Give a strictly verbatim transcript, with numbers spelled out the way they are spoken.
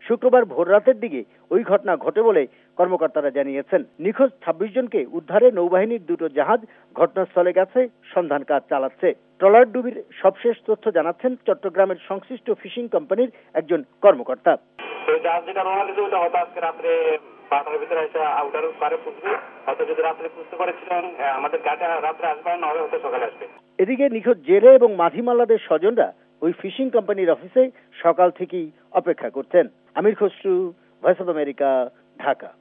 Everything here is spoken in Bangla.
শুক্রবার ভোররাতের দিকে ওই ঘটনা ঘটে বলে কর্মকর্তারা জানিয়েছেন। নিখোঁজ ছাব্বিশ জনকে উদ্ধারে নৌবাহিনীর দুটো জাহাজ ঘটনাস্থলে গেছে, সন্ধান কাজ চালাচ্ছে। ট্রলারডুবির সবশেষ তথ্য জানাচ্ছেন চট্টগ্রামের সংশ্লিষ্ট ফিশিং কোম্পানির একজন কর্মকর্তা। জাহাজ যেটা রওনা দিয়েছে ওটা হয়তো আজকে রাত্রে বারোটার ভিতরে এসে আউটার পারে পৌঁছবে। হয়তো যদি রাত্রে পুষতে করেছিলেন আমাদের গাড়ি রাত্রে আসবে না, হয়তো সকালে আসবে। এদিকে নিখোঁজ জেলে এবং মাঝি মাল্লাদের স্বজনরা ওই ফিশিং কোম্পানির অফিসে সকাল থেকেই অপেক্ষা করছেন। Amir Khasru, voice of America, Dhaka.